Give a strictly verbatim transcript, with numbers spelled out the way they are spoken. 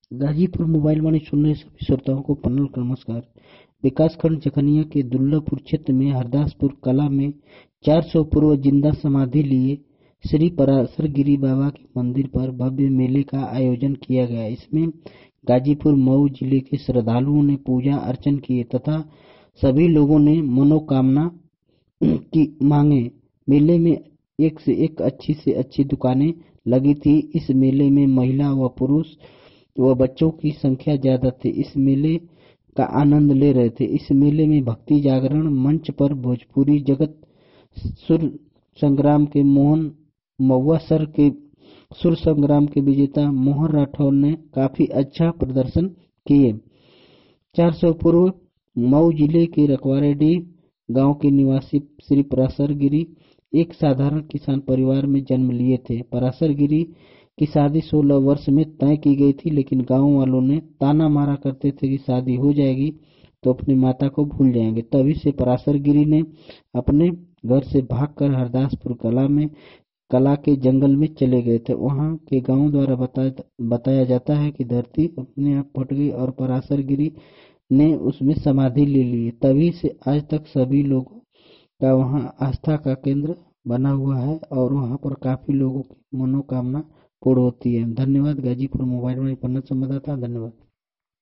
Ghazipur mobile वाणी सुनने सभी श्रोताओं को पन्नल का नमस्कार। विकासखंड जखनिया के दुर्लभपुर क्षेत्र में हरदासपुर कला में चार सौ पूर्व जिंदा समाधि लिए श्री पराशर गिरी बाबा के मंदिर पर भव्य मेले का आयोजन किया गया। इसमें गाजीपुर मऊ जिले के श्रद्धालुओं ने पूजा अर्चन किए तथा सभी लोगों ने मनोकामना की मांगे। मेले में एक से एक अच्छी से अच्छी दुकानें लगी थी। इस मेले में महिला व पुरुष व बच्चों की संख्या ज्यादा थी। इस मेले का आनंद ले रहे थे। इस मेले में भक्ति जागरण मंच पर भोजपुरी जगत सुर संग्राम के मोहन महुआ सर के सुर संग्राम के विजेता मोहन राठौर ने काफी अच्छा प्रदर्शन किए। चार सौ पूर्व मऊ जिले के रखवारेडीह गांव के निवासी श्री पराशर गिरी एक साधारण किसान परिवार में जन्म लिए थे। पराशर गिरी की शादी सोलह वर्ष में तय की गई थी, लेकिन गांव वालों ने ताना मारा करते थे कि शादी हो जाएगी तो अपनी माता को भूल जाएंगे। तभी से पराशर गिरी ने अपने घर से भागकर हरदासपुर कला में कला के जंगल में चले गए थे। वहां के गांव द्वारा बताया, बताया जाता है कि धरती अपने आप फट गई और पराशर गिरी ने उसमें समाधि ले ली। तभी से आज तक सभी लोगों का वहां आस्था का केंद्र बना हुआ है और वहां पर काफी लोगों की मनोकामना पूर्ण होती है। धन्यवाद। गाजीपुर मोबाइल में पन्ना संवाददाता, धन्यवाद।